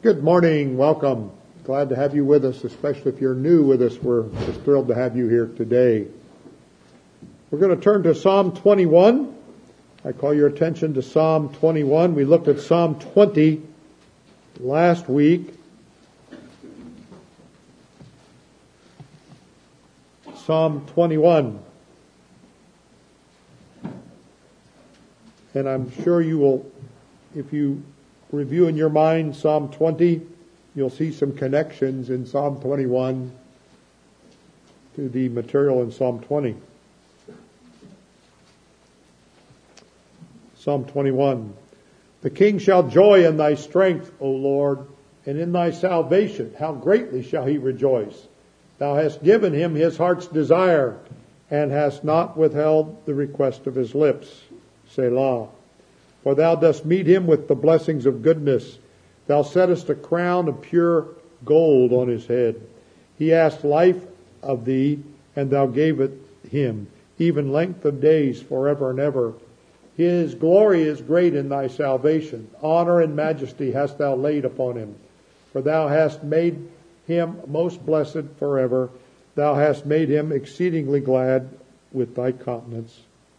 Good morning. Welcome. Glad to have you with us, especially if you're new with us. We're just thrilled to have you here today. We're going to turn to Psalm 21. I call your attention to Psalm 21. We looked at Psalm 20 last week. Psalm 21. And I'm sure you will, if you review in your mind Psalm 20, you'll see some connections in Psalm 21 to the material in Psalm 20. Psalm 21. The king shall joy in thy strength, O Lord, and in thy salvation. How greatly shall he rejoice! Thou hast given him his heart's desire, and hast not withheld the request of his lips. Selah. For thou dost meet him with the blessings of goodness. Thou settest a crown of pure gold on his head. He asked life of thee, and thou gave it him, even length of days forever and ever. His glory is great in thy salvation. Honor and majesty hast thou laid upon him. For thou hast made him most blessed forever. Thou hast made him exceedingly glad with thy countenance.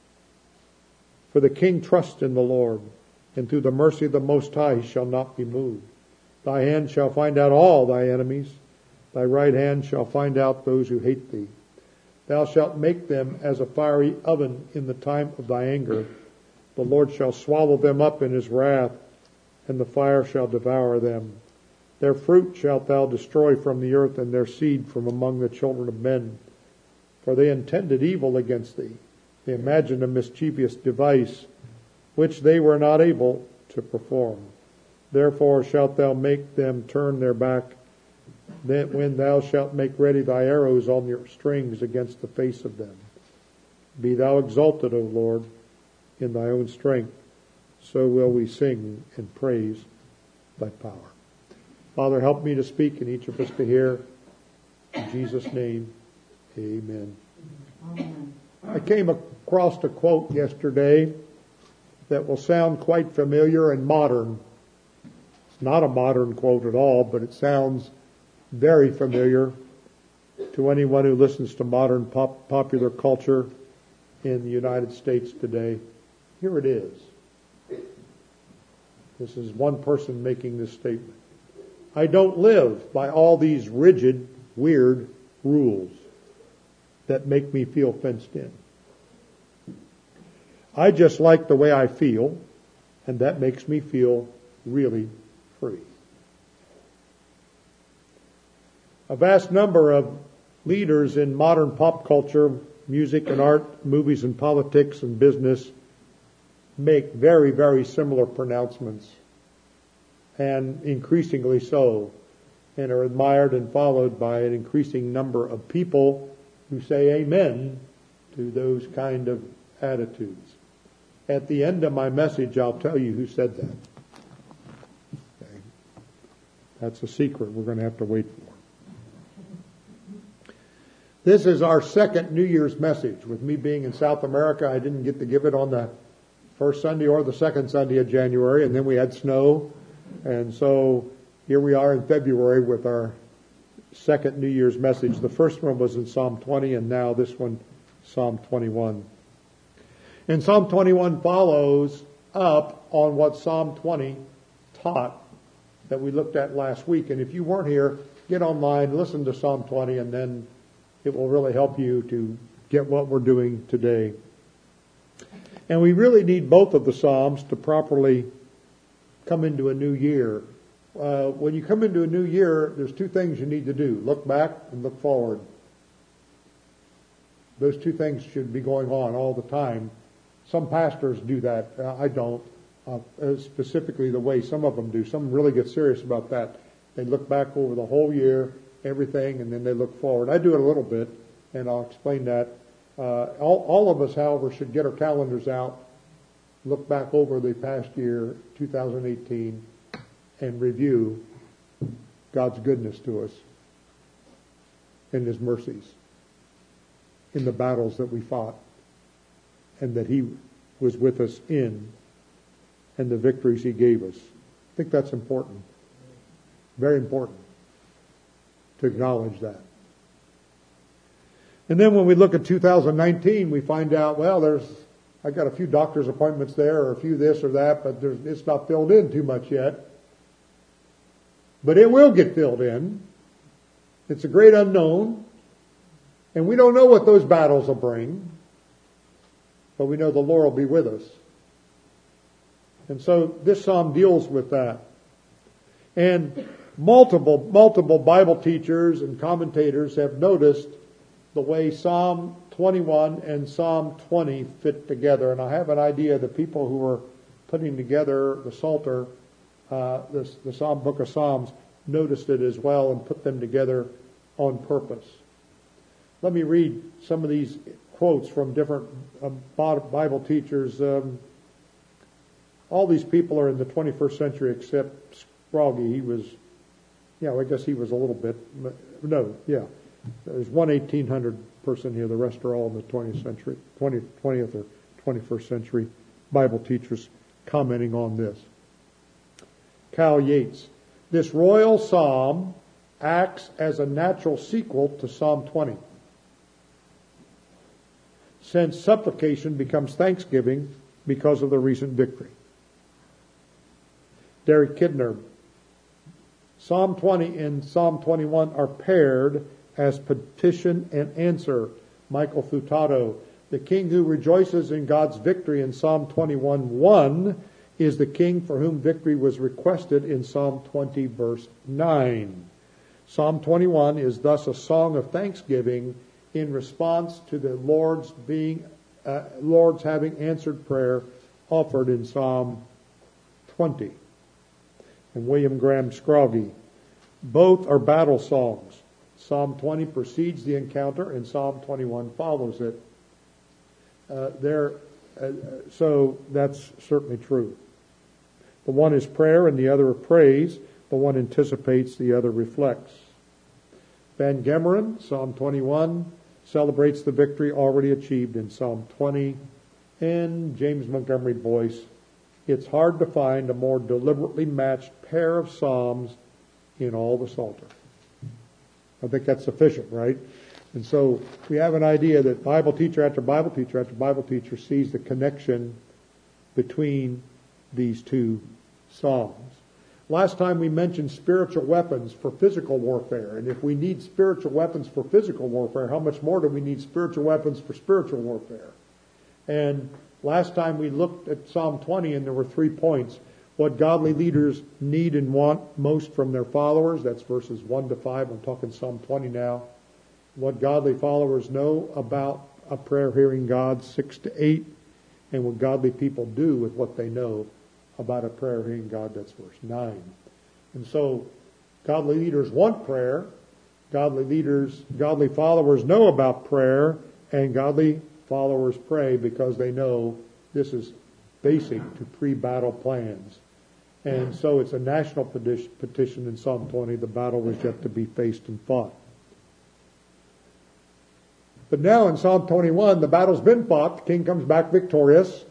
For the king trusts in the Lord, and through the mercy of the Most High he shall not be moved. Thy hand shall find out all thy enemies. Thy right hand shall find out those who hate thee. Thou shalt make them as a fiery oven in the time of thy anger. The Lord shall swallow them up in his wrath, and the fire shall devour them. Their fruit shalt thou destroy from the earth, and their seed from among the children of men. For they intended evil against thee. They imagined a mischievous device, which they were not able to perform. Therefore shalt thou make them turn their back, then when thou shalt make ready thy arrows on your strings against the face of them. Be thou exalted, O Lord, in thy own strength. So will we sing and praise thy power. Father, help me to speak and each of us to hear. In Jesus' name, amen. Amen. I came across a quote yesterday that will sound quite familiar and modern. It's not a modern quote at all, but it sounds very familiar to anyone who listens to modern popular culture in the United States today. Here it is. This is one person making this statement. I don't live by all these rigid, weird rules that make me feel fenced in. I just like the way I feel, and that makes me feel really free. A vast number of leaders in modern pop culture, music and art, movies and politics and business make very, very similar pronouncements, and increasingly so, and are admired and followed by an increasing number of people who say amen to those kind of attitudes. At the end of my message, I'll tell you who said that. Okay. That's a secret we're going to have to wait for. This is our second New Year's message. With me being in South America, I didn't get to give it on the first Sunday or the second Sunday of January, and then we had snow. And so here we are in February with our second New Year's message. The first one was in Psalm 20, and now this one, Psalm 21. And Psalm 21 follows up on what Psalm 20 taught that we looked at last week. And if you weren't here, get online, listen to Psalm 20, and then it will really help you to get what we're doing today. And we really need both of the Psalms to properly come into a new year. When you come into a new year, there's two things you need to do. Look back and look forward. Those two things should be going on all the time. Some pastors do that. I don't. Specifically the way some of them do. Some really get serious about that. They look back over the whole year, everything, and then they look forward. I do it a little bit, and I'll explain that. All of us, however, should get our calendars out, look back over the past year, 2018, and review God's goodness to us and His mercies in the battles that we fought and that He was with us in and the victories He gave us. I think that's important. Very important to acknowledge that. And then when we look at 2019, we find out, well, I got a few doctor's appointments there, or a few this or that, but it's not filled in too much yet. But it will get filled in. It's a great unknown. And we don't know what those battles will bring. But we know the Lord will be with us. And so this psalm deals with that. And multiple Bible teachers and commentators have noticed the way Psalm 21 and Psalm 20 fit together. And I have an idea the people who were putting together the Psalter, the Psalm book of Psalms, noticed it as well and put them together on purpose. Let me read some of these quotes from different Bible teachers. All these people are in the 21st century except Scroggie. He was, I guess he was a little bit, there's one 1800 person here. The rest are all in the 20th century, 20th or 21st century Bible teachers commenting on this. Cal Yates. This royal psalm acts as a natural sequel to Psalm 20. Since supplication becomes thanksgiving because of the recent victory. Derek Kidner. Psalm 20 and Psalm 21 are paired as petition and answer. Michael Futato. The king who rejoices in God's victory in Psalm 21:1 is the king for whom victory was requested in Psalm 20 verse 9. Psalm 21 is thus a song of thanksgiving in response to the Lord's having answered prayer offered in Psalm 20. And William Graham Scroggie. Both are battle songs. Psalm 20 precedes the encounter and Psalm 21 follows it. So that's certainly true. The one is prayer and the other is praise. The one anticipates, the other reflects. Van Gemeren, Psalm 21, celebrates the victory already achieved in Psalm 20. And James Montgomery Boyce, it's hard to find a more deliberately matched pair of psalms in all the Psalter. I think that's sufficient, right? And so we have an idea that Bible teacher after Bible teacher after Bible teacher sees the connection between these two psalms. Last time we mentioned spiritual weapons for physical warfare. And if we need spiritual weapons for physical warfare, how much more do we need spiritual weapons for spiritual warfare? And last time we looked at Psalm 20 and there were 3 points. What godly leaders need and want most from their followers. That's verses 1 to 5. I'm talking Psalm 20 now. What godly followers know about a prayer hearing God, 6 to 8. And what godly people do with what they know about a prayer hearing God, that's verse 9. And so godly leaders want prayer. Godly followers know about prayer, and godly followers pray because they know this is basic to pre-battle plans. And so it's a national petition in Psalm 20. The battle was yet to be faced and fought. But now in Psalm 21, the battle's been fought. The king comes back victorious.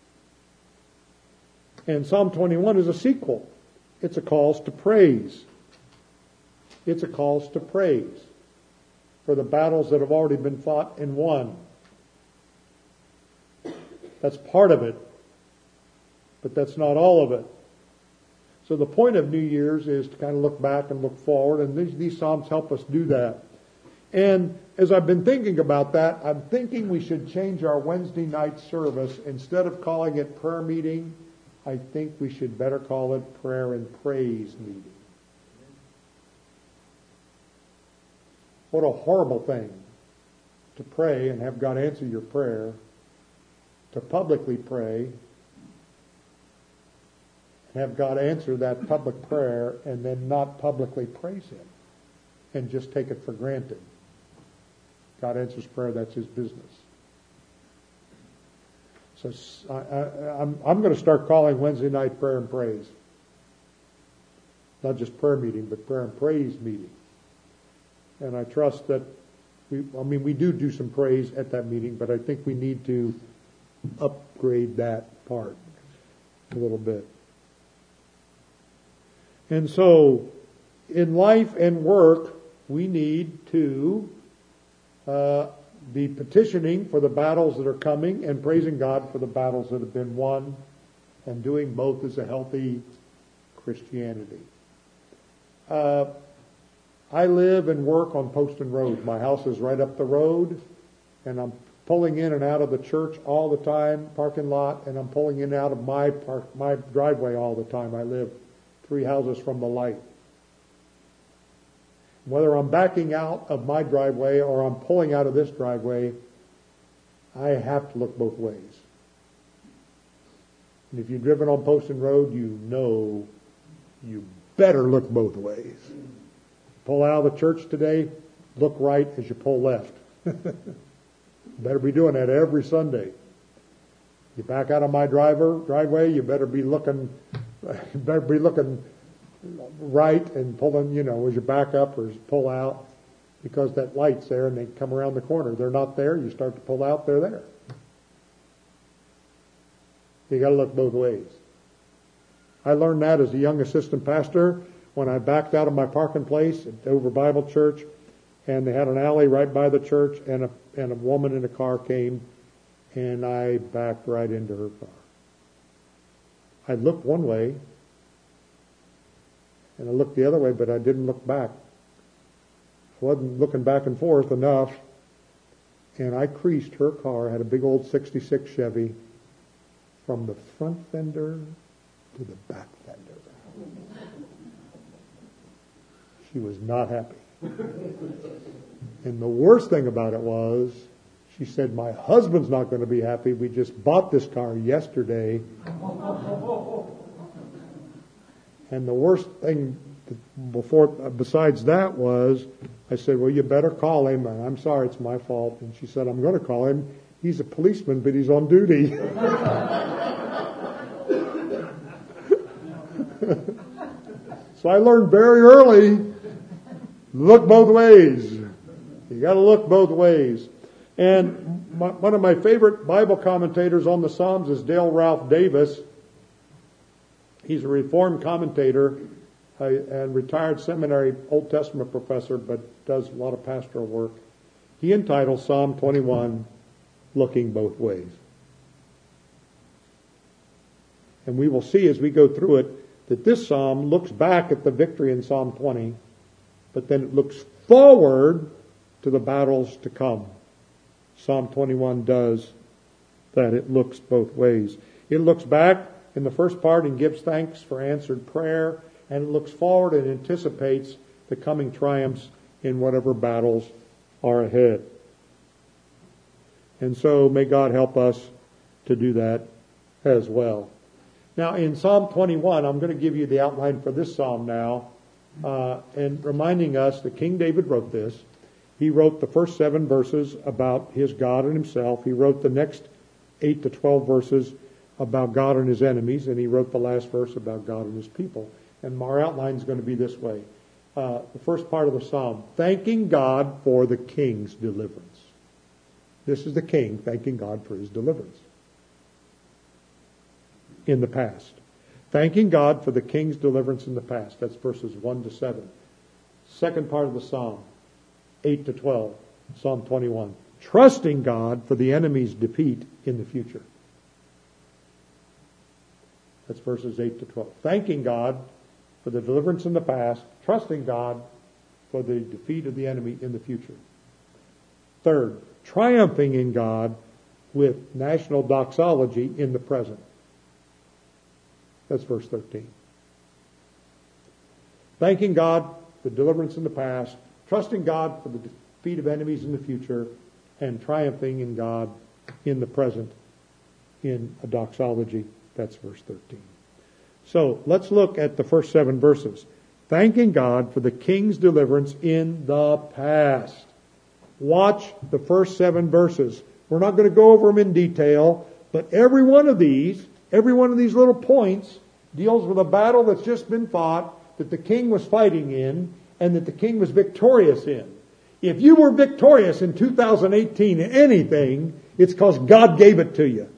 And Psalm 21 is a sequel. It's a calls to praise. It's a calls to praise for the battles that have already been fought and won. That's part of it, but that's not all of it. So the point of New Year's is to kind of look back and look forward, and these Psalms help us do that. And as I've been thinking about that, I'm thinking we should change our Wednesday night service. Instead of calling it prayer meeting, I think we should better call it prayer and praise meeting. What a horrible thing to pray and have God answer your prayer, to publicly pray and have God answer that public prayer and then not publicly praise Him and just take it for granted. God answers prayer, that's His business. So I'm going to start calling Wednesday night prayer and praise. Not just prayer meeting, but prayer and praise meeting. And I trust that we do some praise at that meeting, but I think we need to upgrade that part a little bit. And so in life and work, we need to be petitioning for the battles that are coming and praising God for the battles that have been won, and doing both is a healthy Christianity. I live and work on Poston Road. My house is right up the road, and I'm pulling in and out of the church all the time, parking lot, and I'm pulling in and out of my driveway all the time. I live 3 houses from the light. Whether I'm backing out of my driveway or I'm pulling out of this driveway, I have to look both ways. And if you've driven on Poston Road, you know you better look both ways. Pull out of the church today, look right as you pull left. Better be doing that every Sunday. You back out of my driveway, you better be looking right and pulling, as you back up or pull out, because that light's there and they come around the corner. They're not there. You start to pull out, they're there. You got to look both ways. I learned that as a young assistant pastor when I backed out of my parking place at Dover Bible Church, and they had an alley right by the church, and a woman in a car came, and I backed right into her car. I looked one way, and I looked the other way, but I didn't look back. I wasn't looking back and forth enough, and I creased her car. Had a big old 66 Chevy, from the front fender to the back fender. She was not happy. And the worst thing about it was, she said, my husband's not going to be happy. We just bought this car yesterday. And the worst thing besides that was, I said, well, you better call him. I'm sorry, it's my fault. And she said, I'm going to call him. He's a policeman, but he's on duty. So I learned very early, look both ways. You got to look both ways. And one of my favorite Bible commentators on the Psalms is Dale Ralph Davis. He's a Reformed commentator and retired seminary Old Testament professor, but does a lot of pastoral work. He entitled Psalm 21, Looking Both Ways. And we will see as we go through it that this psalm looks back at the victory in Psalm 20, but then it looks forward to the battles to come. Psalm 21 does that. It looks both ways. It looks back in the first part and gives thanks for answered prayer, and it looks forward and anticipates the coming triumphs in whatever battles are ahead. And so may God help us to do that as well. Now in Psalm 21, I'm going to give you the outline for this psalm now, and reminding us that King David wrote this. He wrote the first 7 verses about his God and himself. He wrote the next 8 to 12 verses about God and his enemies, and he wrote the last verse about God and his people. And our outline is going to be this way. The first part of the psalm, thanking God for the king's deliverance. This is the king thanking God for his deliverance in the past. Thanking God for the king's deliverance in the past. That's verses 1 to 7. Second part of the psalm, 8 to 12, Psalm 21. Trusting God for the enemy's defeat in the future. That's verses 8 to 12. Thanking God for the deliverance in the past. Trusting God for the defeat of the enemy in the future. Third, triumphing in God with national doxology in the present. That's verse 13. Thanking God for deliverance in the past, trusting God for the defeat of enemies in the future, and triumphing in God in the present in a doxology. That's verse 13. So let's look at the first 7 verses. Thanking God for the king's deliverance in the past. Watch the first 7 verses. We're not going to go over them in detail, but every one of these little points deals with a battle that's just been fought, that the king was fighting in, and that the king was victorious in. If you were victorious in 2018 in anything, it's because God gave it to you.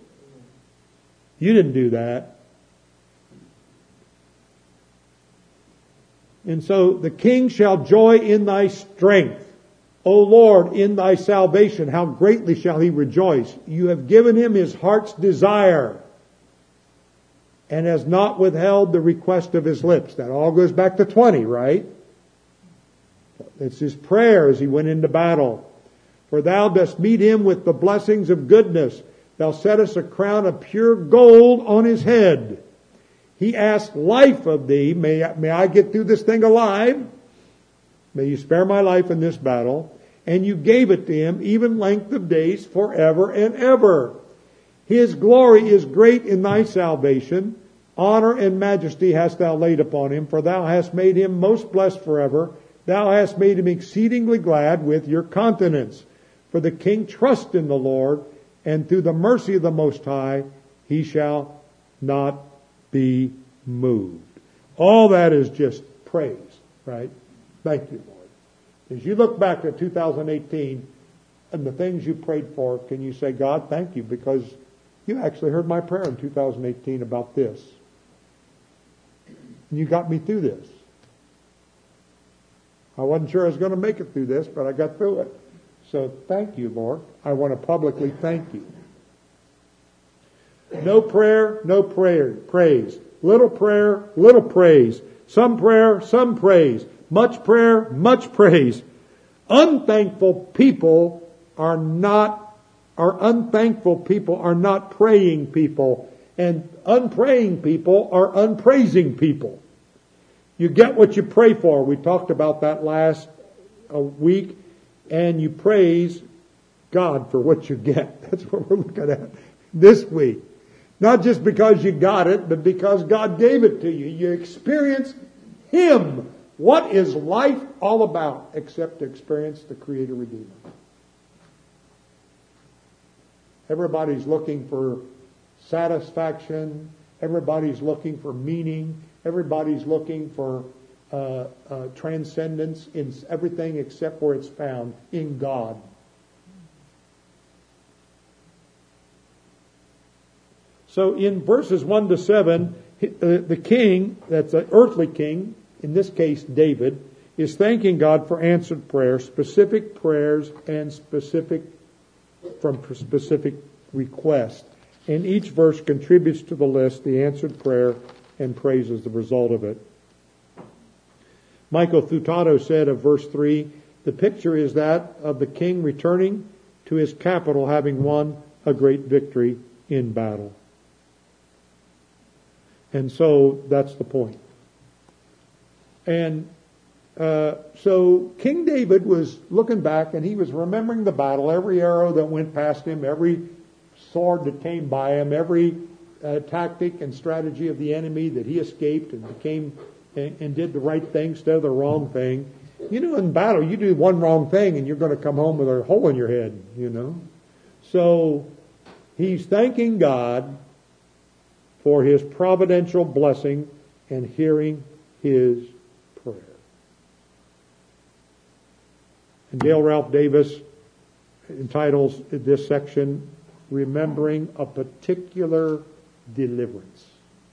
You didn't do that. And so the king shall joy in thy strength. O Lord, in thy salvation, how greatly shall he rejoice. You have given him his heart's desire, and has not withheld the request of his lips. That all goes back to 20, right? It's his prayer as he went into battle. For thou dost meet him with the blessings of goodness. Thou settest a crown of pure gold on his head. He asked life of thee. May I get through this thing alive? May you spare my life in this battle. And you gave it to him, even length of days, forever and ever. His glory is great in thy salvation. Honor and majesty hast thou laid upon him, for thou hast made him most blessed forever. Thou hast made him exceedingly glad with your countenance. For the king trusts in the Lord, and through the mercy of the Most High he shall not be moved. All that is just praise, right? Thank you, Lord. As you look back at 2018 and the things you prayed for, can you say, God, thank you, because you actually heard my prayer in 2018 about this. And you got me through this. I wasn't sure I was going to make it through this, but I got through it. So thank you, Lord. I want to publicly thank you. No prayer, no praise. Little prayer, little praise. Some prayer, some praise. Much prayer, much praise. Unthankful people are not praying people. And unpraying people are unpraising people. You get what you pray for. We talked about that last week. And you praise God for what you get. That's what we're looking at this week. Not just because you got it, but because God gave it to you. You experience Him. What is life all about except to experience the Creator Redeemer? Everybody's looking for satisfaction. Everybody's looking for meaning. Everybody's looking for transcendence in everything except where it's found in God. So in verses 1 to 7, the king, that's an earthly king, in this case David, is thanking God for answered prayers and specific requests. And each verse contributes to the list, the answered prayer and praise as the result of it. Michael Futato said of verse 3, the picture is that of the king returning to his capital having won a great victory in battle. And so that's the point. And so King David was looking back and he was remembering the battle, every arrow that went past him, every sword that came by him, every tactic and strategy of the enemy that he escaped and did the right thing instead of the wrong thing. You know, in battle, you do one wrong thing and you're going to come home with a hole in your head, you know. So he's thanking God for His providential blessing and hearing his prayer. And Dale Ralph Davis entitles this section, Remembering a Particular Deliverance.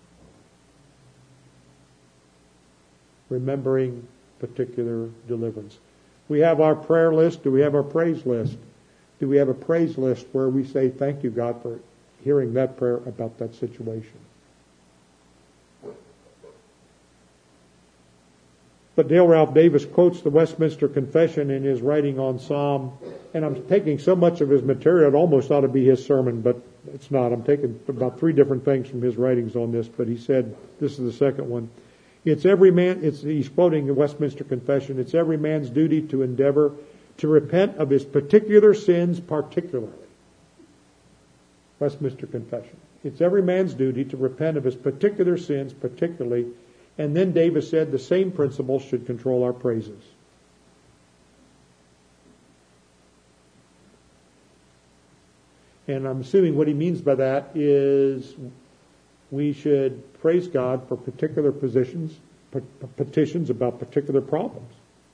Remembering particular deliverance. We have our prayer list. Do we have our praise list? Do we have a praise list where we say, thank you, God, for hearing that prayer about that situation? But Dale Ralph Davis quotes the Westminster Confession in his writing on Psalm, and I'm taking so much of his material, it almost ought to be his sermon, but it's not. I'm taking about 3 different things from his writings on this, but he said, this is the second one. He's quoting the Westminster Confession, it's every man's duty to endeavor to repent of his particular sins particularly. Westminster Confession. It's every man's duty to repent of his particular sins particularly. And then Davis said the same principle should control our praises. And I'm assuming what he means by that is we should praise God for particular petitions about particular problems.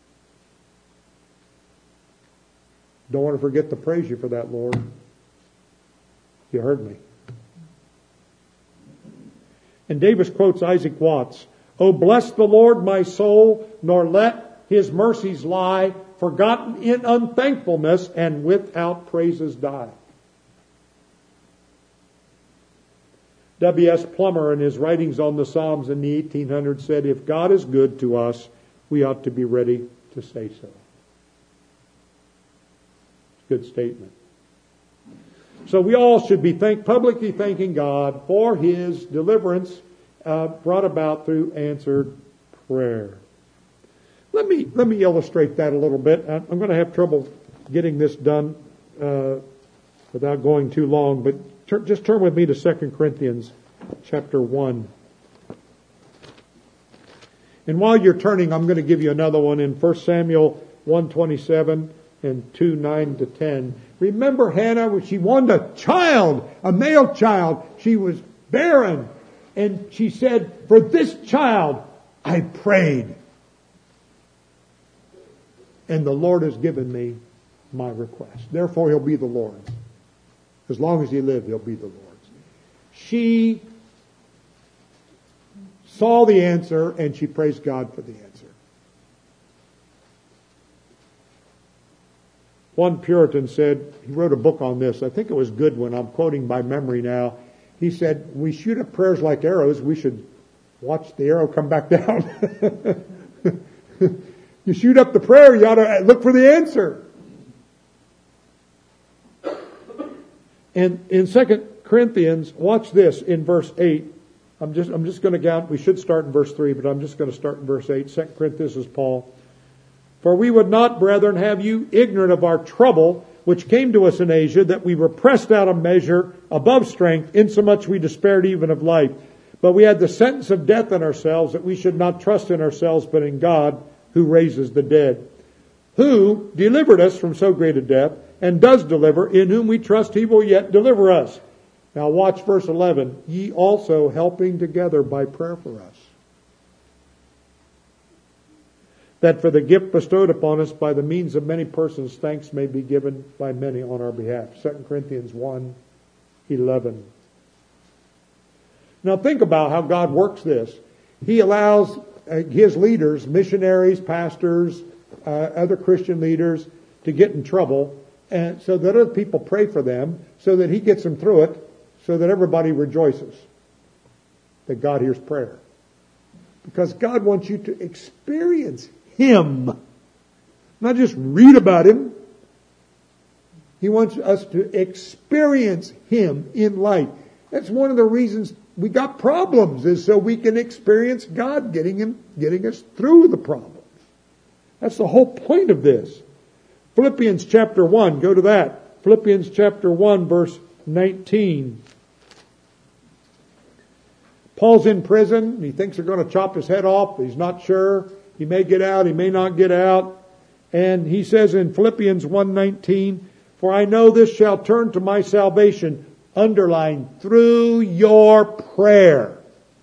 Don't want to forget to praise you for that, Lord. You heard me. And Davis quotes Isaac Watts. O bless the Lord, my soul, nor let His mercies lie, forgotten in unthankfulness and without praises die. W.S. Plummer, in his writings on the Psalms in the 1800s, said, if God is good to us, we ought to be ready to say so. Good statement. So we all should be publicly thanking God for His deliverance brought about through answered prayer. Let me illustrate that a little bit. I'm going to have trouble getting this done without going too long, but just turn with me to 2 Corinthians chapter 1. And while you're turning, I'm going to give you another one in 1 Samuel 1:27 and 2:9-10. Remember Hannah when she wanted a child, a male child. She was barren. And she said, for this child I prayed. And the Lord has given me my request. Therefore He'll be the Lord's. As long as He lives, He'll be the Lord's. She saw the answer and she praised God for the answer. One Puritan said, he wrote a book on this. I think it was Goodwin. I'm quoting by memory now. He said, we shoot up prayers like arrows. We should watch the arrow come back down. You shoot up the prayer, you ought to look for the answer. And in 2 Corinthians, watch this in verse 8. I'm just going to count. We should start in verse 3, but I'm just going to start in verse 8. 2 Corinthians is Paul. For we would not, brethren, have you ignorant of our trouble, which came to us in Asia, that we were pressed out of measure, above strength, insomuch we despaired even of life. But we had the sentence of death on ourselves, that we should not trust in ourselves, but in God, who raises the dead, who delivered us from so great a death, and does deliver, in whom we trust He will yet deliver us. Now watch verse 11. Ye also helping together by prayer for us, that for the gift bestowed upon us by the means of many persons, thanks may be given by many on our behalf. 2 Corinthians 1:11. Now think about how God works this. He allows His leaders, missionaries, pastors, other Christian leaders, to get in trouble, and so that other people pray for them, so that He gets them through it, so that everybody rejoices that God hears prayer. Because God wants you to experience Him, not just read about Him. He wants us to experience Him in life. That's one of the reasons we got problems, is so we can experience God getting us through the problems. That's the whole point of this. Philippians chapter 1, go to that. Philippians chapter 1, verse 19. Paul's in prison. He thinks they're going to chop his head off. He's not sure. He may get out. He may not get out. And he says in Philippians 1:19, for I know this shall turn to my salvation, underline, through your prayer.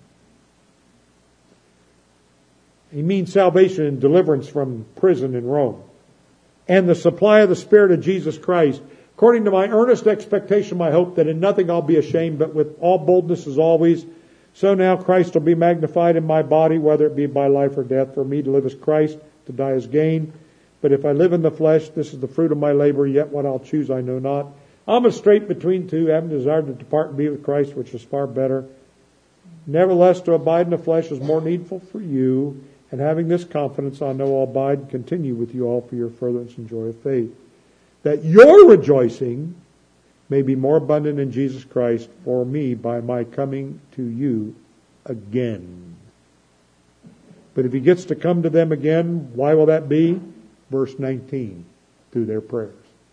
He means salvation and deliverance from prison in Rome. And the supply of the Spirit of Jesus Christ, according to my earnest expectation, my hope, that in nothing I'll be ashamed, but with all boldness as always. So now Christ will be magnified in my body, whether it be by life or death. For me to live is Christ, to die is gain. But if I live in the flesh, this is the fruit of my labor, yet what I'll choose I know not. I'm a strait between two, having desired to depart and be with Christ, which is far better. Nevertheless, to abide in the flesh is more needful for you. And having this confidence, I know I'll abide and continue with you all for your furtherance and joy of faith, that your rejoicing may be more abundant in Jesus Christ for me by my coming to you again. But if He gets to come to them again, why will that be? Verse 19, through their prayers.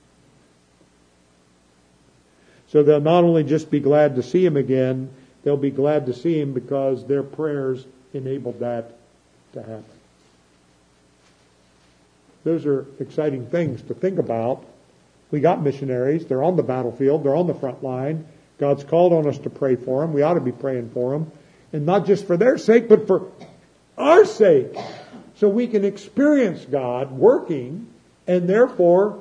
So they'll not only just be glad to see Him again, they'll be glad to see Him because their prayers enabled that to happen. Those are exciting things to think about. We got missionaries. They're on the battlefield. They're on the front line. God's called on us to pray for them. We ought to be praying for them. And not just for their sake, but for our sake. So we can experience God working and therefore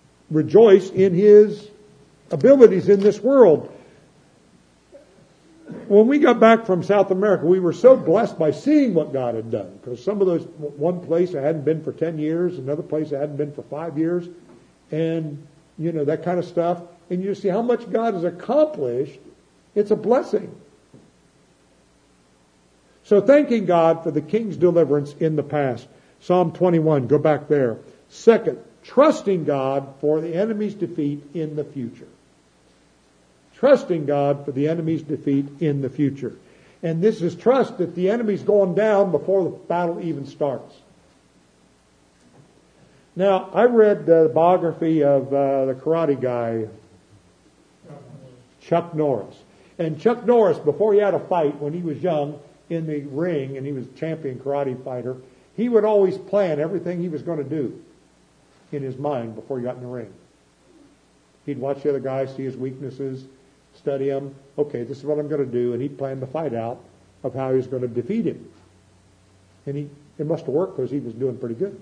rejoice in His abilities in this world. when we got back from South America, we were so blessed by seeing what God had done. Because some of those, one place I hadn't been for 10 years, another place I hadn't been for 5 years, and, that kind of stuff. And you see how much God has accomplished. It's a blessing. So thanking God for the king's deliverance in the past. Psalm 21, go back there. Second, trusting God for the enemy's defeat in the future. Trusting God for the enemy's defeat in the future. And this is trust that the enemy's going down before the battle even starts. Now, I read the biography of the karate guy, Chuck Norris. And Chuck Norris, before he had a fight, when he was young, in the ring, and he was a champion karate fighter, he would always plan everything he was going to do in his mind before he got in the ring. He'd watch the other guy, see his weaknesses, study him. Okay, this is what I'm going to do, and he'd plan the fight out of how he was going to defeat him. And it must have worked because he was doing pretty good.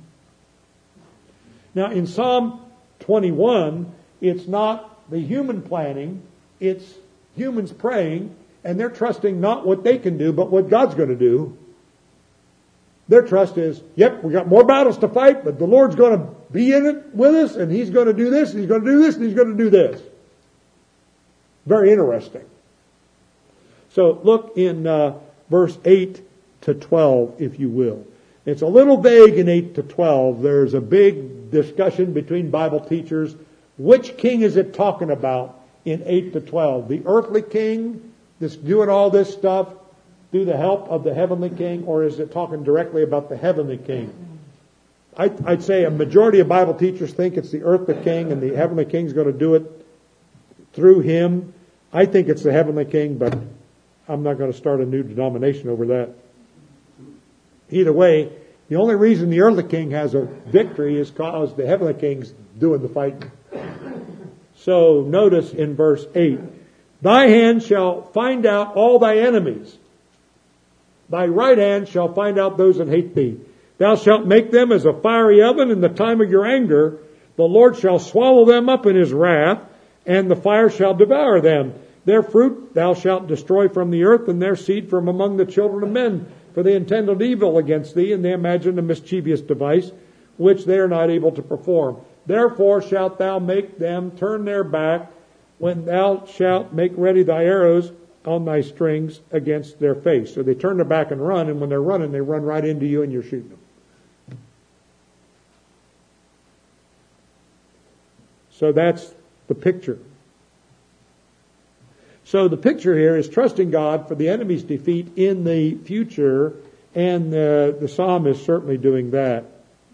Now, in Psalm 21, it's not the human planning, it's humans praying, and they're trusting not what they can do, but what God's going to do. Their trust is, we got more battles to fight, but the Lord's going to be in it with us, and He's going to do this, and He's going to do this, and He's going to do this. Very interesting. So look in verse 8 to 12, if you will. It's a little vague in 8 to 12. There's a big discussion between Bible teachers. Which king is it talking about in 8 to 12? The earthly king that's doing all this stuff through the help of the heavenly king, or is it talking directly about the heavenly king? I'd say a majority of Bible teachers think it's the earthly king and the heavenly king's going to do it through him. I think it's the heavenly king, but I'm not going to start a new denomination over that. Either way, the only reason the earthly king has a victory is because the heavenly king's doing the fighting. So notice in verse 8, thy hand shall find out all thy enemies. Thy right hand shall find out those that hate thee. Thou shalt make them as a fiery oven in the time of your anger. The Lord shall swallow them up in His wrath, and the fire shall devour them. Their fruit thou shalt destroy from the earth, and their seed from among the children of men. For they intended evil against thee, and they imagined a mischievous device, which they are not able to perform. Therefore shalt thou make them turn their back, when thou shalt make ready thy arrows on thy strings against their face. So they turn their back and run, and when they're running, they run right into you and you're shooting them. So that's the picture. So the picture here is trusting God for the enemy's defeat in the future, and the psalm is certainly doing that.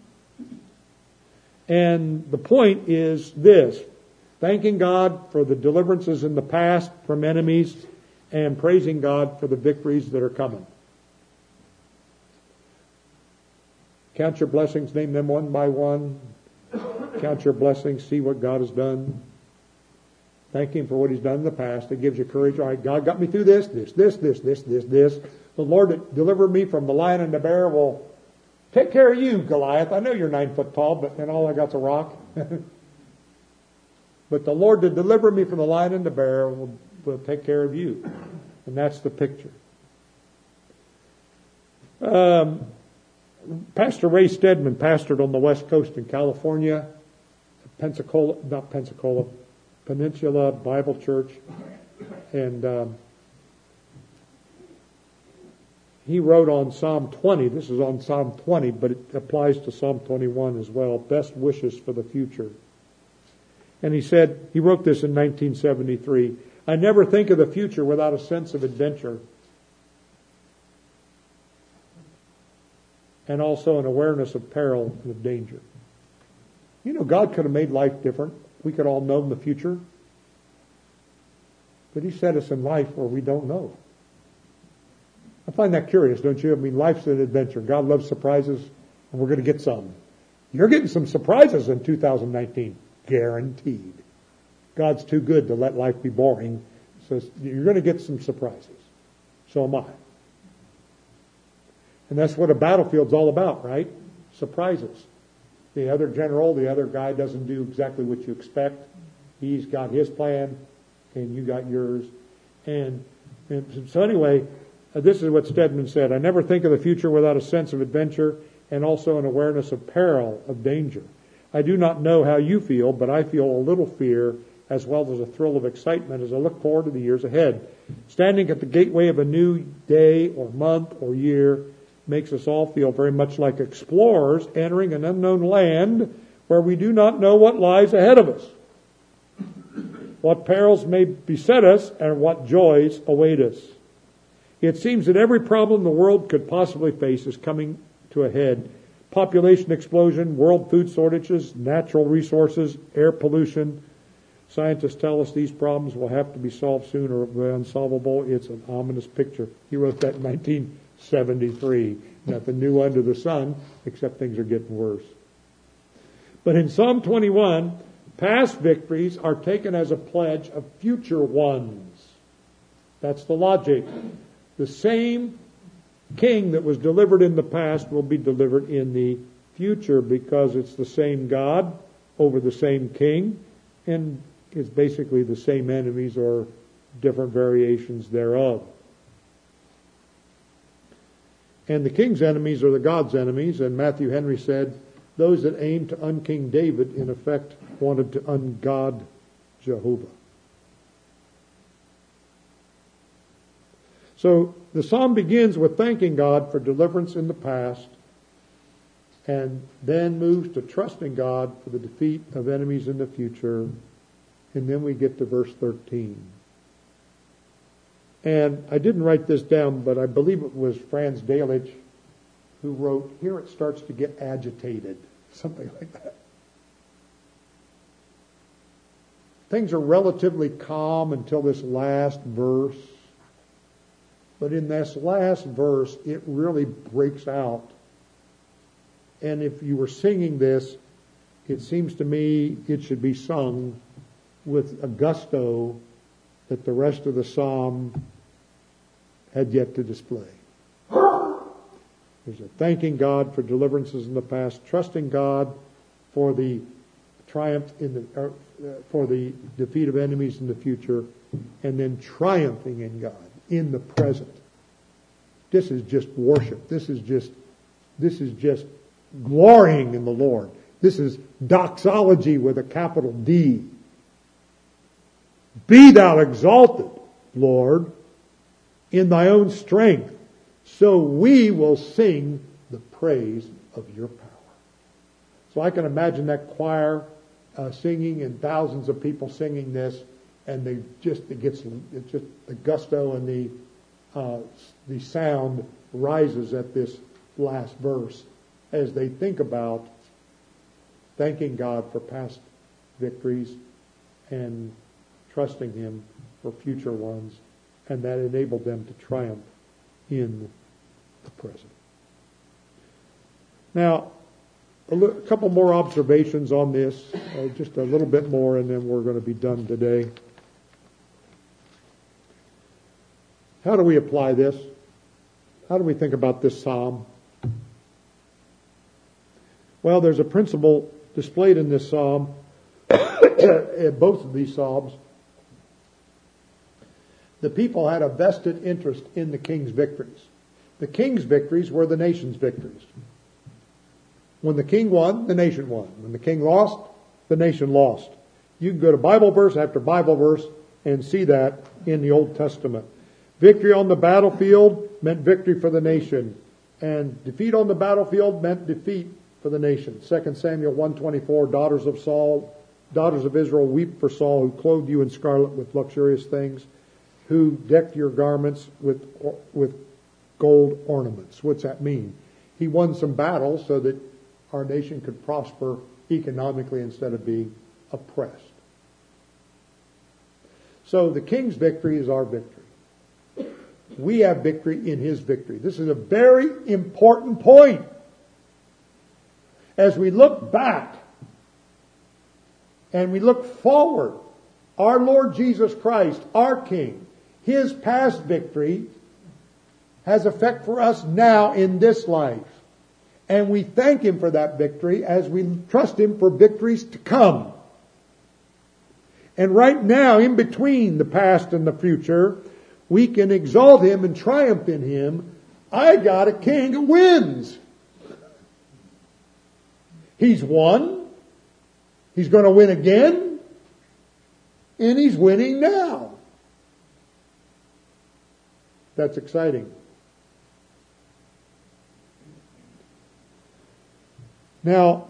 And the point is this: thanking God for the deliverances in the past from enemies, and praising God for the victories that are coming. Count your blessings, name them one by one. Count your blessings, see what God has done. Thank Him for what He's done in the past. It gives you courage. All right, God got me through this. The Lord that delivered me from the lion and the bear will take care of you, Goliath. I know you're 9 foot tall, and all I got's a rock. But the Lord that delivered me from the lion and the bear will take care of you. And that's the picture. Pastor Ray Stedman pastored on the West Coast in California, Peninsula Bible Church. And he wrote on Psalm 20. This is on Psalm 20, but it applies to Psalm 21 as well. Best wishes for the future. And he said, he wrote this in 1973, I never think of the future without a sense of adventure. And also an awareness of peril and of danger. You know, God could have made life different. We could all know the future. But He set us in life where we don't know. I find that curious, don't you? I mean, life's an adventure. God loves surprises, and we're going to get some. You're getting some surprises in 2019. Guaranteed. God's too good to let life be boring. So you're going to get some surprises. So am I. And that's what a battlefield's all about, right? Surprises. The other general, the other guy doesn't do exactly what you expect. He's got his plan, and you got yours. And so anyway, this is what Stedman said. I never think of the future without a sense of adventure and also an awareness of peril, of danger. I do not know how you feel, but I feel a little fear as well as a thrill of excitement as I look forward to the years ahead. Standing at the gateway of a new day or month or year makes us all feel very much like explorers entering an unknown land where we do not know what lies ahead of us, what perils may beset us, and what joys await us. It seems that every problem the world could possibly face is coming to a head. Population explosion, world food shortages, natural resources, air pollution. Scientists tell us these problems will have to be solved soon or they're unsolvable. It's an ominous picture. He wrote that in 1973. Nothing new under the sun, except things are getting worse. But in Psalm 21, past victories are taken as a pledge of future ones. That's the logic. The same king that was delivered in the past will be delivered in the future because it's the same God over the same king, and it's basically the same enemies or different variations thereof. And the king's enemies are the God's enemies, and Matthew Henry said, those that aimed to un-King David, in effect, wanted to un-God Jehovah. So the psalm begins with thanking God for deliverance in the past and then moves to trusting God for the defeat of enemies in the future. And then we get to verse 13. And I didn't write this down, but I believe it was Franz Delitzsch who wrote, here it starts to get agitated. Something like that. Things are relatively calm until this last verse. But in this last verse, it really breaks out. And if you were singing this, it seems to me it should be sung with a gusto that the rest of the psalm had yet to display. There's a thanking God for deliverances in the past, trusting God for the triumph for the defeat of enemies in the future, and then triumphing in God in the present. This is just worship. This is just glorying in the Lord. This is doxology with a capital D. Be thou exalted, Lord, in thy own strength, so we will sing the praise of your power. So I can imagine that choir singing and thousands of people singing this, and it gets the gusto and the sound rises at this last verse as they think about thanking God for past victories and trusting Him for future ones, and that enabled them to triumph in the present. Now, a couple more observations on this, just a little bit more, and then we're going to be done today. How do we apply this? How do we think about this psalm? Well, there's a principle displayed in this psalm, in both of these psalms. The people had a vested interest in the king's victories. The king's victories were the nation's victories. When the king won, the nation won. When the king lost, the nation lost. You can go to Bible verse after Bible verse and see that in the Old Testament. Victory on the battlefield meant victory for the nation, and defeat on the battlefield meant defeat for the nation. 2 Samuel 1:24, daughters of Israel, weep for Saul, who clothed you in scarlet with luxurious things, who decked your garments with gold ornaments. What's that mean? He won some battles so that our nation could prosper economically instead of being oppressed. So the king's victory is our victory. We have victory in his victory. This is a very important point. As we look back and we look forward, our Lord Jesus Christ, our King, his past victory has effect for us now in this life. And we thank him for that victory as we trust him for victories to come. And right now, in between the past and the future, we can exalt Him and triumph in Him. I got a king who wins. He's won. He's going to win again. And He's winning now. That's exciting. Now,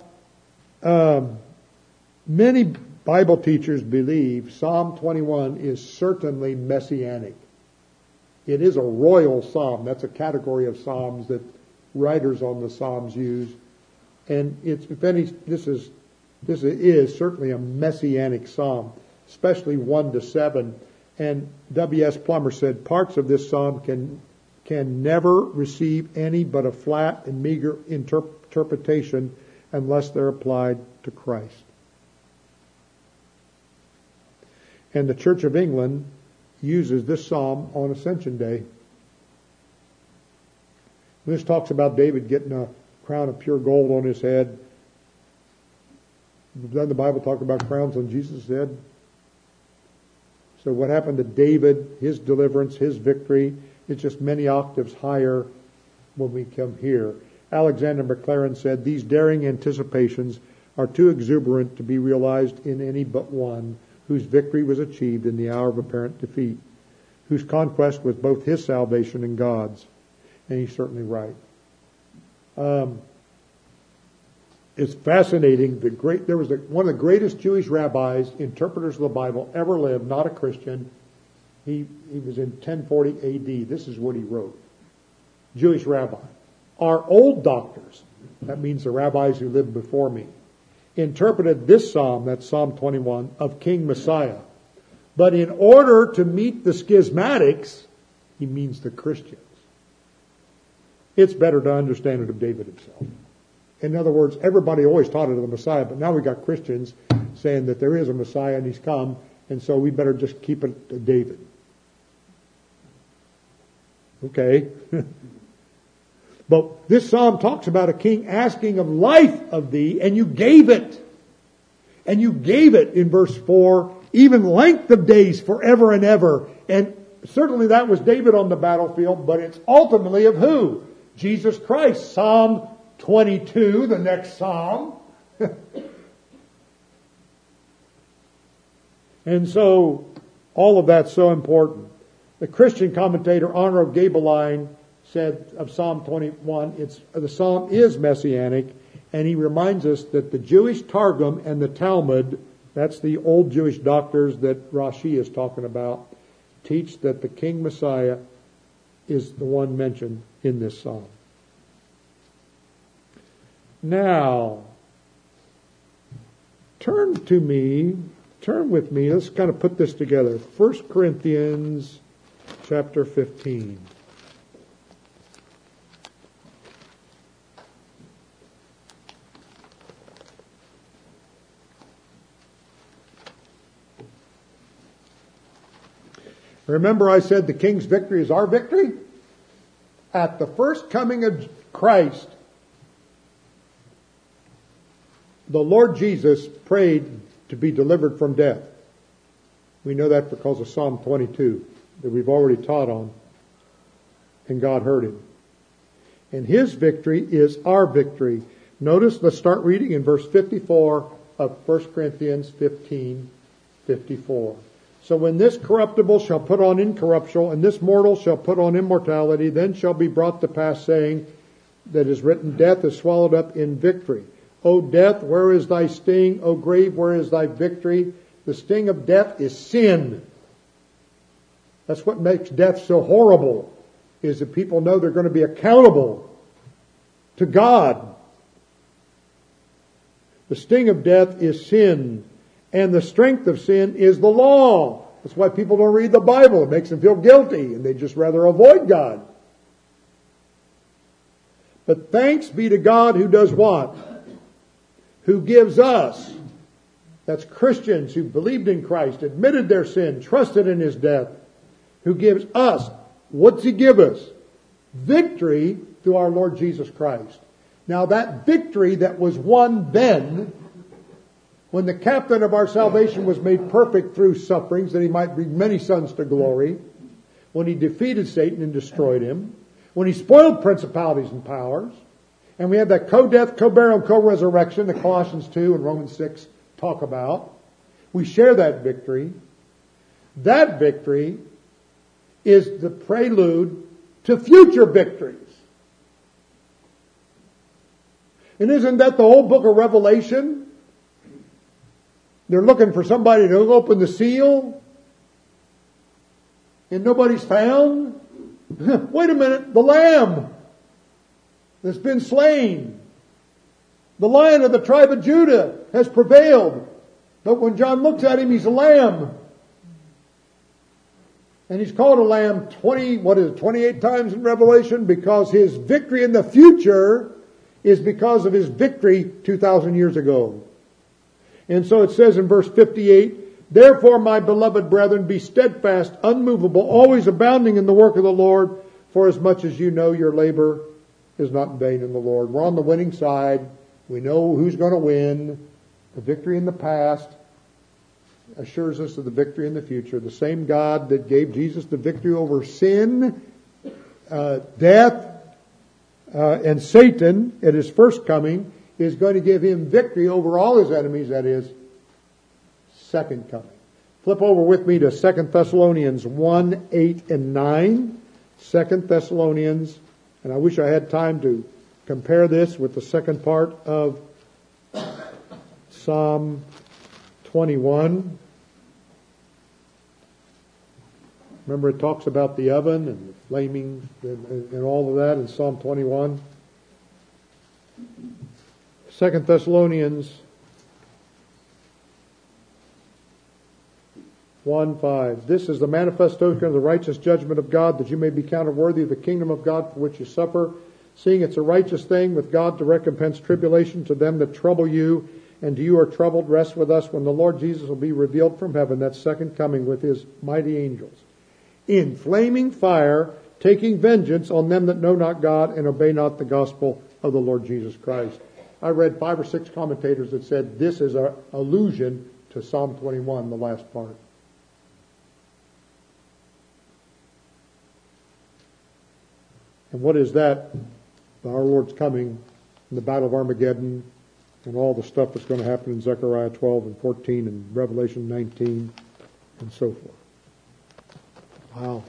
many Bible teachers believe Psalm 21 is certainly messianic. It is a royal psalm. That's a category of psalms that writers on the psalms use. And this is certainly a messianic psalm, especially 1 to 7. And W.S. Plummer said parts of this psalm can never receive any but a flat and meager interpretation unless they're applied to Christ. And the Church of England uses this psalm on Ascension Day. This talks about David getting a crown of pure gold on his head. Doesn't the Bible talk about crowns on Jesus' head? So what happened to David, his deliverance, his victory, it's just many octaves higher when we come here. Alexander Maclaren said, these daring anticipations are too exuberant to be realized in any but one, whose victory was achieved in the hour of apparent defeat, whose conquest was both his salvation and God's. And he's certainly right. It's fascinating. There was one of the greatest Jewish rabbis, interpreters of the Bible, ever lived, not a Christian. He was in 1040 AD. This is what he wrote. Jewish rabbi. Our old doctors, that means the rabbis who lived before me, interpreted this psalm, that's Psalm 21, of King Messiah. But in order to meet the schismatics, he means the Christians. It's better to understand it of David himself. In other words, everybody always taught it of the Messiah, but now we got Christians saying that there is a Messiah and He's come, and so we better just keep it to David. Okay. But this psalm talks about a king asking of life of thee, and you gave it. And you gave it in verse 4, even length of days forever and ever. And certainly that was David on the battlefield, but it's ultimately of who? Jesus Christ. Psalm 22, the next psalm. And so, all of that's so important. The Christian commentator Honor of Gabeline said of Psalm 21, the psalm is messianic, and he reminds us that the Jewish Targum and the Talmud, that's the old Jewish doctors that Rashi is talking about, teach that the King Messiah is the one mentioned in this psalm. Now, turn with me, let's kind of put this together. 1 Corinthians chapter 15. Remember I said the king's victory is our victory? At the first coming of Christ, the Lord Jesus prayed to be delivered from death. We know that because of Psalm 22 that we've already taught on. And God heard him. And His victory is our victory. Notice, let's start reading in verse 54 of 1 Corinthians 15:54. So when this corruptible shall put on incorruptible, and this mortal shall put on immortality, then shall be brought to pass saying that is written, death is swallowed up in victory. O death, where is thy sting? O grave, where is thy victory? The sting of death is sin. That's what makes death so horrible, is that people know they're going to be accountable to God. The sting of death is sin. And the strength of sin is the law. That's why people don't read the Bible. It makes them feel guilty, and they just rather avoid God. But thanks be to God who does what? Who gives us, that's Christians who believed in Christ, admitted their sin, trusted in His death, who gives us, what's He give us? Victory through our Lord Jesus Christ. Now that victory that was won then, when the captain of our salvation was made perfect through sufferings, that He might bring many sons to glory, when he defeated Satan and destroyed him, when he spoiled principalities and powers, and we have that co-death, co-burial, and co-resurrection that Colossians 2 and Romans 6 talk about. We share that victory. That victory is the prelude to future victories. And isn't that the whole book of Revelation? They're looking for somebody to open the seal, and nobody's found. Wait a minute, the Lamb that's been slain, the Lion of the tribe of Judah has prevailed. But when John looks at him, he's a lamb. And he's called a lamb 28 times in Revelation, because his victory in the future is because of his victory 2,000 years ago. And so it says in verse 58, therefore, my beloved brethren, be steadfast, unmovable, always abounding in the work of the Lord, for as much as you know your labor is not in vain in the Lord. We're on the winning side. We know who's going to win. The victory in the past assures us of the victory in the future. The same God that gave Jesus the victory over sin, death, and Satan at his first coming is going to give him victory over all his enemies at his second coming. Flip over with me to 2 Thessalonians 1, 8, and 9. 2 Thessalonians, and I wish I had time to compare this with the second part of Psalm 21. Remember, it talks about the oven and the flaming and all of that in Psalm 21. 2 Thessalonians 1:5. This is the manifest token of the righteous judgment of God, that you may be counted worthy of the kingdom of God for which you suffer, seeing it's a righteous thing with God to recompense tribulation to them that trouble you, and to you are troubled. Rest with us when the Lord Jesus will be revealed from heaven, that second coming, with his mighty angels, in flaming fire, taking vengeance on them that know not God and obey not the gospel of the Lord Jesus Christ. I read 5 or 6 commentators that said this is an allusion to Psalm 21, the last part. And what is that? Our Lord's coming in the Battle of Armageddon and all the stuff that's going to happen in Zechariah 12 and 14 and Revelation 19 and so forth. Wow.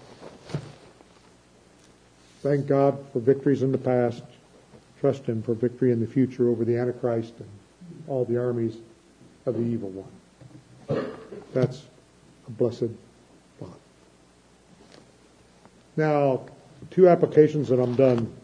Thank God for victories in the past. Trust him for victory in the future over the Antichrist and all the armies of the evil one. That's a blessed thought. Now, 2 applications and I'm done.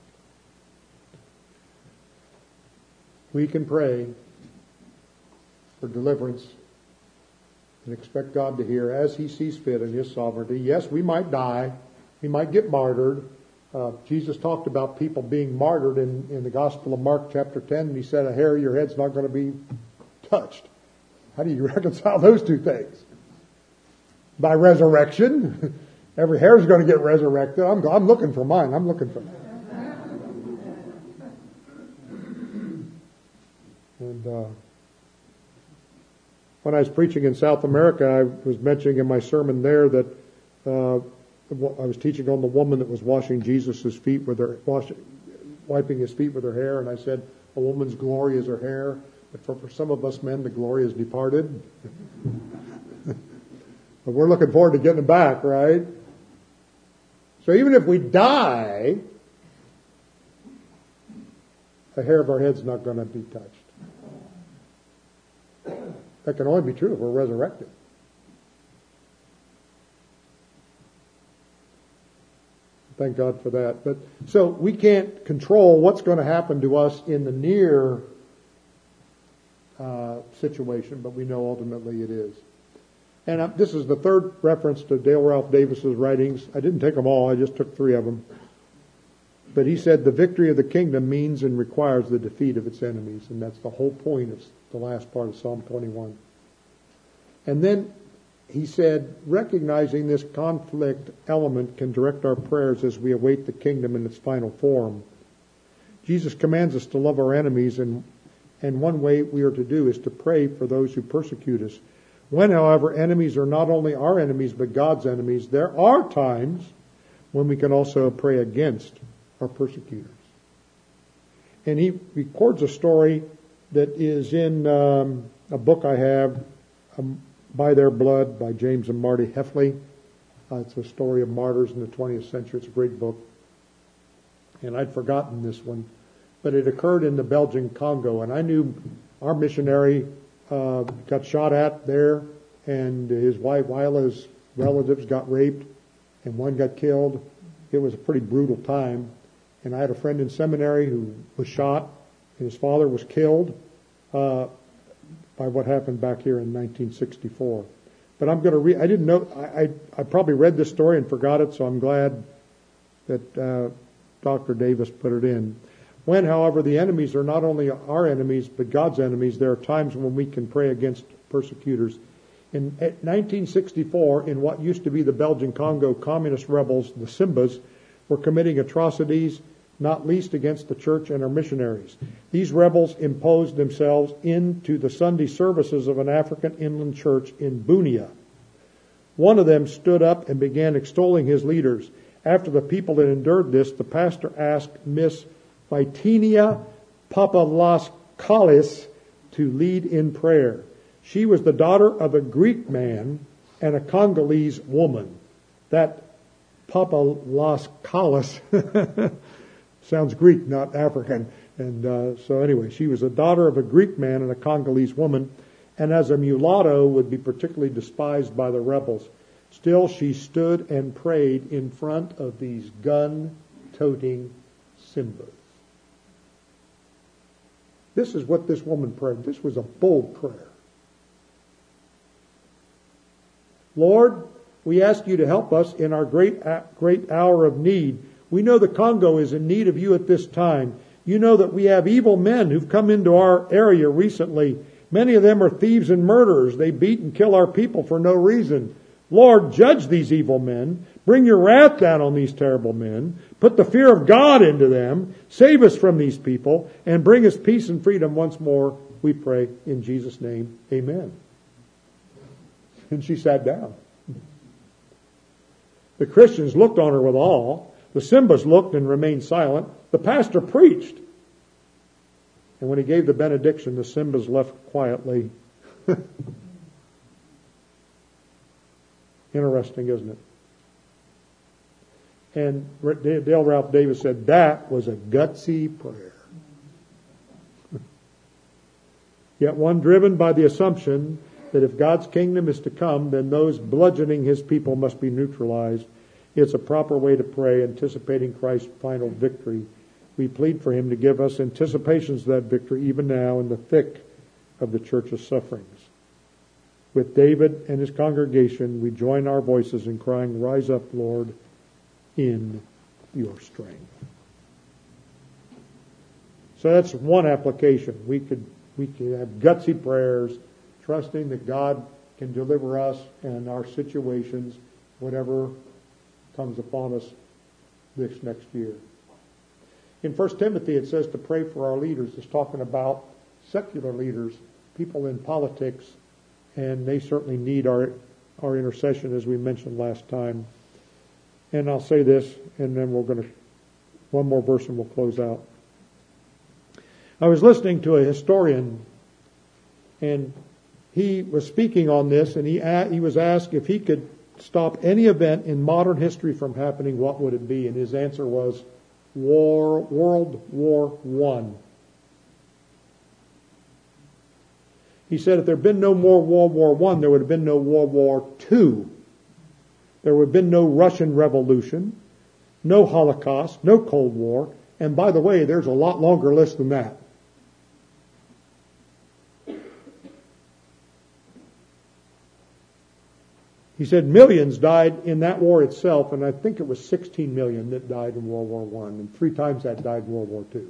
We can pray for deliverance and expect God to hear as he sees fit in his sovereignty. Yes, we might die. We might get martyred. Jesus talked about people being martyred in the Gospel of Mark chapter 10, and he said a hair of your head's not going to be touched. How do you reconcile those two things? By resurrection. Every hair is going to get resurrected. I'm looking for mine. I'm looking for mine. And when I was preaching in South America, I was mentioning in my sermon there that I was teaching on the woman that was washing Jesus' feet with her, wiping his feet with her hair, and I said, a woman's glory is her hair, but for some of us men, the glory is departed. But we're looking forward to getting it back, right? So even if we die, a hair of our head's not going to be touched. That can only be true if we're resurrected. Thank God for that. But so we can't control what's going to happen to us in the near situation, but we know ultimately it is. And this is the third reference to Dale Ralph Davis's writings. I didn't take them all. I just took 3 of them. But he said the victory of the kingdom means and requires the defeat of its enemies. And that's the whole point of the last part of Psalm 21. And then he said, recognizing this conflict element can direct our prayers as we await the kingdom in its final form. Jesus commands us to love our enemies, and one way we are to do is to pray for those who persecute us. When, however, enemies are not only our enemies but God's enemies, there are times when we can also pray against our persecutors. And he records a story that is in a book I have, By Their Blood, by James and Marty Heffley. It's a story of martyrs in the 20th century. It's a great book. And I'd forgotten this one. But it occurred in the Belgian Congo. And I knew our missionary got shot at there. And his wife, Wila's relatives got raped. And one got killed. It was a pretty brutal time. And I had a friend in seminary who was shot. And his father was killed by what happened back here in 1964. But I'm going to read. I didn't know. I probably read this story and forgot it, so I'm glad that Dr. Davis put it in. When, however, the enemies are not only our enemies but God's enemies, there are times when we can pray against persecutors. In 1964, in what used to be the Belgian Congo, communist rebels, the Simbas, were committing atrocities, not least against the church and our missionaries. These rebels imposed themselves into the Sunday services of an African inland church in Bunia. One of them stood up and began extolling his leaders. After the people had endured this, the pastor asked Miss Vitinia Papalaskalis to lead in prayer. She was the daughter of a Greek man and a Congolese woman. That Papalaskalis sounds Greek, not African. And so anyway, she was a daughter of a Greek man and a Congolese woman, and as a mulatto would be particularly despised by the rebels. Still, she stood and prayed in front of these gun-toting Simbas. This is what this woman prayed. This was a bold prayer. Lord, we ask you to help us in our great hour of need. We know the Congo is in need of you at this time. You know that we have evil men who've come into our area recently. Many of them are thieves and murderers. They beat and kill our people for no reason. Lord, judge these evil men. Bring your wrath down on these terrible men. Put the fear of God into them. Save us from these people and bring us peace and freedom once more, we pray in Jesus' name. Amen. And she sat down. The Christians looked on her with awe. The Simbas looked and remained silent. The pastor preached. And when he gave the benediction, the Simbas left quietly. Interesting, isn't it? And Dale Ralph Davis said, that was a gutsy prayer. Yet one driven by the assumption that if God's kingdom is to come, then those bludgeoning his people must be neutralized. It's a proper way to pray, anticipating Christ's final victory. We plead for him to give us anticipations of that victory even now in the thick of the church's sufferings. With David and his congregation, we join our voices in crying, rise up, Lord, in your strength. So that's one application. We could have gutsy prayers, trusting that God can deliver us and our situations, whatever comes upon us this next year. In 1 Timothy it says to pray for our leaders. It's talking about secular leaders, people in politics, and they certainly need our intercession, as we mentioned last time. And I'll say this, and then one more verse and we'll close out. I was listening to a historian, and he was speaking on this, and he was asked if he could stop any event in modern history from happening, what would it be? And his answer was World War I. He said if there had been no more World War I, there would have been no World War II. There would have been no Russian Revolution, no Holocaust, no Cold War. And by the way, there's a lot longer list than that. He said millions died in that war itself, and I think it was 16 million that died in World War I, and 3 times that died in World War II.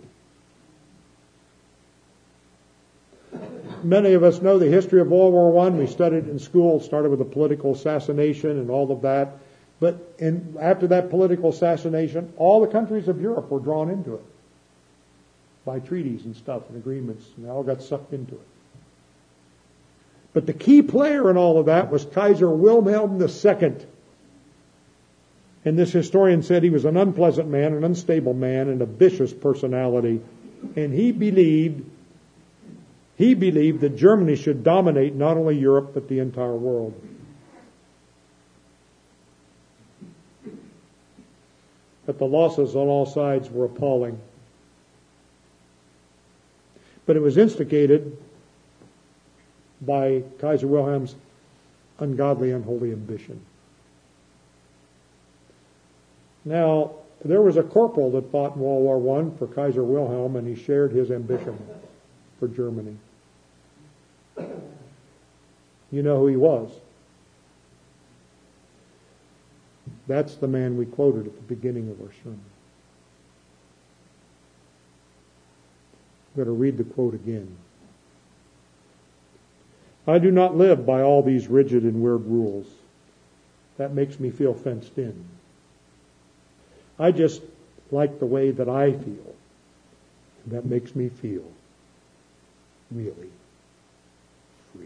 Many of us know the history of World War I. We studied in school. It started with a political assassination and all of that. But after that political assassination, all the countries of Europe were drawn into it by treaties and stuff and agreements, and they all got sucked into it. But the key player in all of that was Kaiser Wilhelm II. And this historian said he was an unpleasant man, an unstable man, and a vicious personality. And he believed that Germany should dominate not only Europe, but the entire world. But the losses on all sides were appalling. But it was instigated by Kaiser Wilhelm's ungodly, unholy ambition. Now, there was a corporal that fought in World War I for Kaiser Wilhelm, and he shared his ambition for Germany. You know who he was. That's the man we quoted at the beginning of our sermon. I'm going to read the quote again. I do not live by all these rigid and weird rules. That makes me feel fenced in. I just like the way that I feel. That makes me feel really free.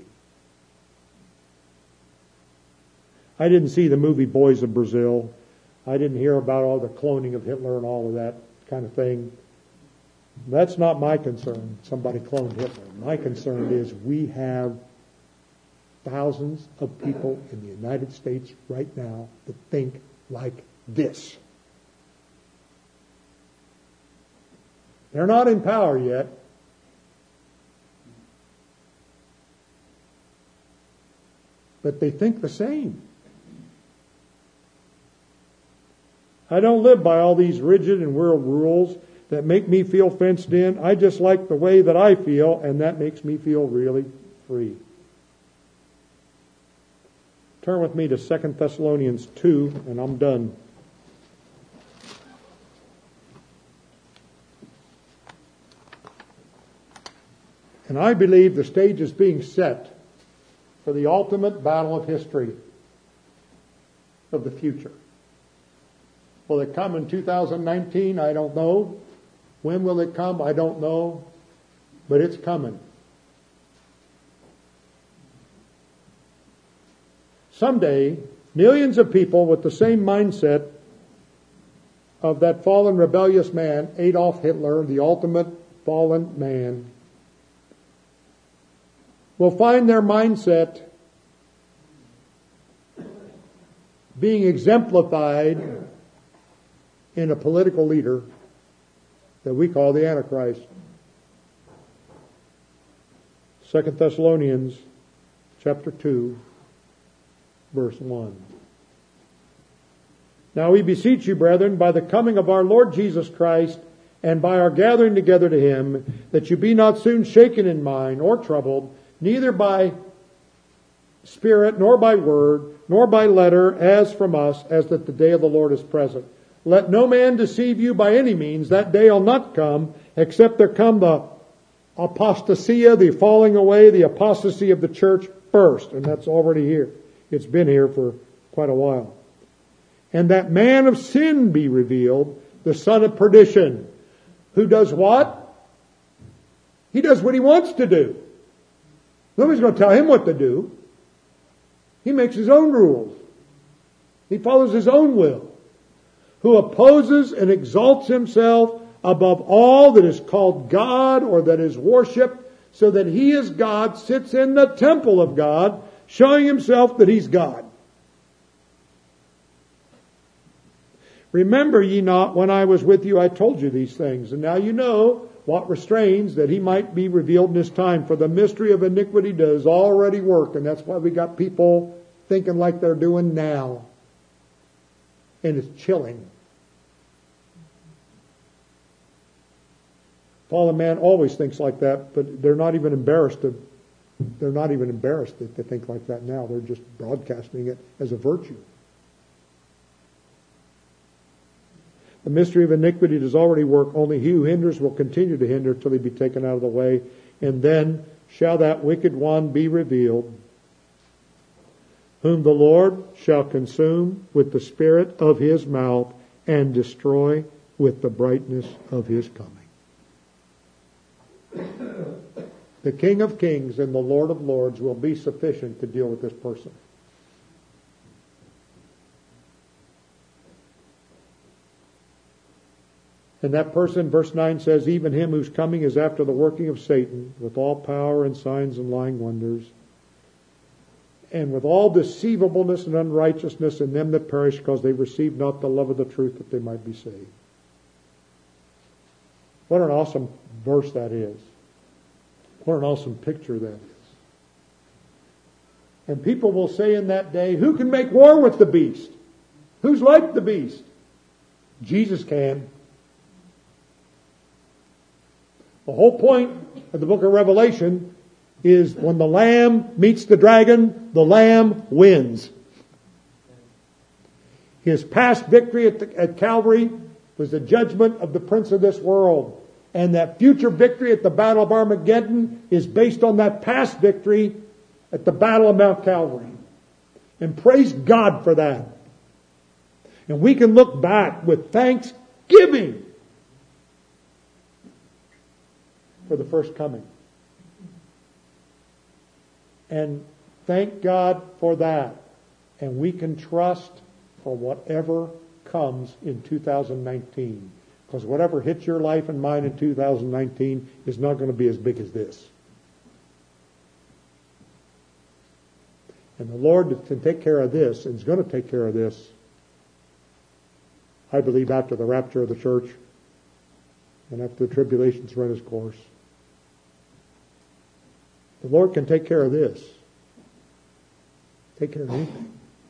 I didn't see the movie Boys of Brazil. I didn't hear about all the cloning of Hitler and all of that kind of thing. That's not my concern, somebody cloned Hitler. My concern is we have thousands of people in the United States right now that think like this. They're not in power yet. But they think the same. I don't live by all these rigid and weird rules that make me feel fenced in. I just like the way that I feel, and that makes me feel really free. Turn with me to 2 Thessalonians 2, and I'm done. And I believe the stage is being set for the ultimate battle of history of the future. Will it come in 2019? I don't know. When will it come? I don't know. But it's coming. Someday, millions of people with the same mindset of that fallen rebellious man, Adolf Hitler, the ultimate fallen man, will find their mindset being exemplified in a political leader that we call the Antichrist. 2 Thessalonians chapter 2, verse 1. Now we beseech you, brethren, by the coming of our Lord Jesus Christ, and by our gathering together to Him, that you be not soon shaken in mind or troubled, neither by spirit, nor by word, nor by letter, as from us, as that the day of the Lord is present. Let no man deceive you by any means. That day will not come, except there come the apostasia, the falling away, the apostasy of the church first. And that's already here. It's been here for quite a while. And that man of sin be revealed, the son of perdition, who does what? He does what he wants to do. Nobody's going to tell him what to do. He makes his own rules. He follows his own will. Who opposes and exalts himself above all that is called God or that is worshipped, so that he is God, sits in the temple of God, showing himself that he's God. Remember ye not, when I was with you, I told you these things. And now you know what restrains, that he might be revealed in his time. For the mystery of iniquity does already work. And that's why we got people thinking like they're doing now. And it's chilling. Fallen man always thinks like that, but they're not even embarrassed that they think like that now. They're just broadcasting it as a virtue. The mystery of iniquity does already work. Only he who hinders will continue to hinder till he be taken out of the way. And then shall that wicked one be revealed, whom the Lord shall consume with the spirit of his mouth and destroy with the brightness of his coming. the King of Kings and the Lord of Lords will be sufficient to deal with this person. And that person, verse 9 says, even him whose coming is after the working of Satan, with all power and signs and lying wonders, and with all deceivableness and unrighteousness in them that perish, because they receive not the love of the truth that they might be saved. What an awesome verse that is. What an awesome picture that is. And people will say in that day, who can make war with the beast? Who's like the beast? Jesus can. The whole point of the book of Revelation is when the Lamb meets the dragon, the Lamb wins. His past victory at Calvary was the judgment of the prince of this world. And that future victory at the Battle of Armageddon is based on that past victory at the Battle of Mount Calvary. And praise God for that. And we can look back with thanksgiving for the first coming. And thank God for that. And we can trust for whatever comes in 2019. Because whatever hits your life and mine in 2019 is not going to be as big as this. And the Lord can take care of this, and is going to take care of this, I believe, after the rapture of the church and after the tribulation's run its course. The Lord can take care of this. Take care of anything.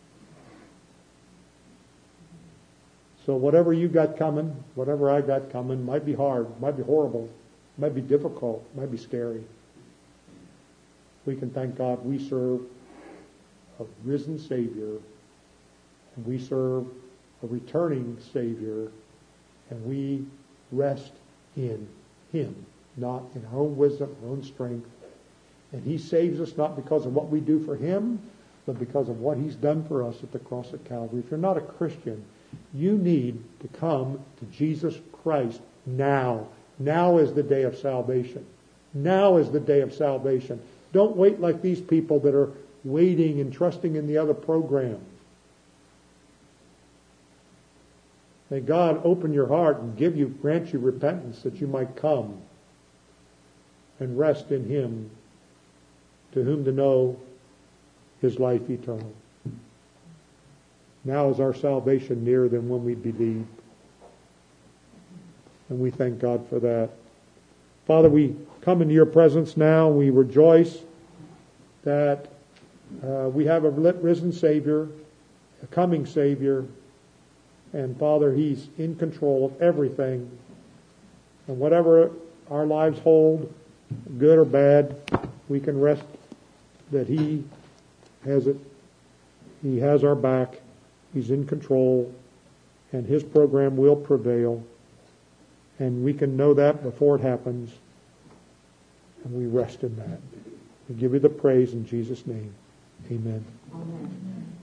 So whatever you got coming, whatever I got coming, might be hard, might be horrible, might be difficult, might be scary. We can thank God we serve a risen Savior, and we serve a returning Savior, and we rest in Him, not in our own wisdom, our own strength. And He saves us not because of what we do for Him, but because of what He's done for us at the cross at Calvary. If you're not a Christian, you need to come to Jesus Christ now. Now is the day of salvation. Now is the day of salvation. Don't wait like these people that are waiting and trusting in the other program. May God open your heart and grant you repentance that you might come and rest in Him, to whom to know His life eternal. Now is our salvation nearer than when we believed. And we thank God for that. Father, we come into your presence now. We rejoice that we have a risen Savior, a coming Savior. And Father, He's in control of everything. And whatever our lives hold, good or bad, we can rest that He has it. He has our back. He's in control, and His program will prevail. And we can know that before it happens, and we rest in that. We give you the praise in Jesus' name. Amen. Amen.